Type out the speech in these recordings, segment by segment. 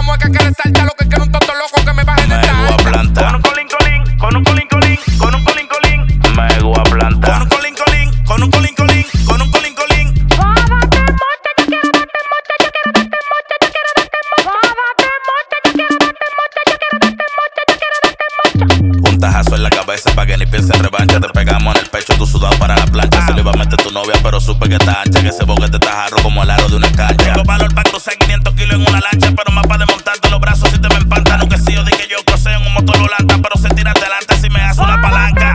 mueca que resalta lo que quiero un toto loco que me baje de Me voy a plantar. Con un colín colín, con un colín colín, con un colín colín. Me voy a plantar. Con un colín colín, con un colín colín, con un colín colín. Un tajazo en la cabeza pa' que ni piense en revancha. Te pegamos en el pecho, tú sudado para la plancha. Se lo iba a meter tu novia, pero supe que está ancha. Que ese boquete está jarro como el aro de una cancha. Tengo valor pa' cruzar 500 kilos en una lancha, pero más pa' desmontarte los brazos si te me empantan. Nunca he sido de que yo crucé en un motor volanta, pero se tira adelante si me hace una palanca.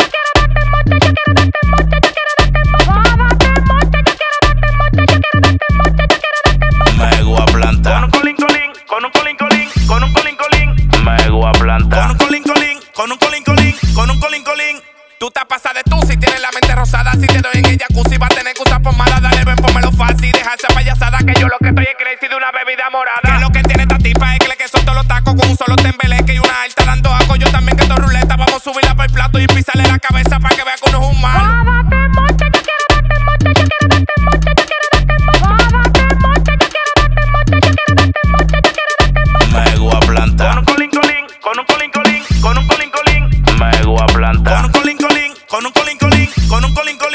Me voy a plantar. Con un colín colín, con un colín colín, con un colín colín. Me voy a plantar. Con un colín colín, con un colín colín, con un colín colín. Tú te pasas de tú si tienes la mente rosada. Si te doy en el jacuzzi vas a tener que usar pomada. Dale, ven, pónmelo fácil. Deja esa payasada que yo lo que estoy es crazy de una bebida morada. Que lo que tiene esta tipa es que son todos los tacos con un solo tembeleque y una alta dando asco. Yo también que estoy ruleta. Vamos a subirla para el plato y pisarle la cabeza para que vea que uno es un mal. Me voy a plantar. Con un colín colín, con un colín colín, con un colín colín. Me voy a plantar. Con un colín colín, con un colín colín, con un colín colín.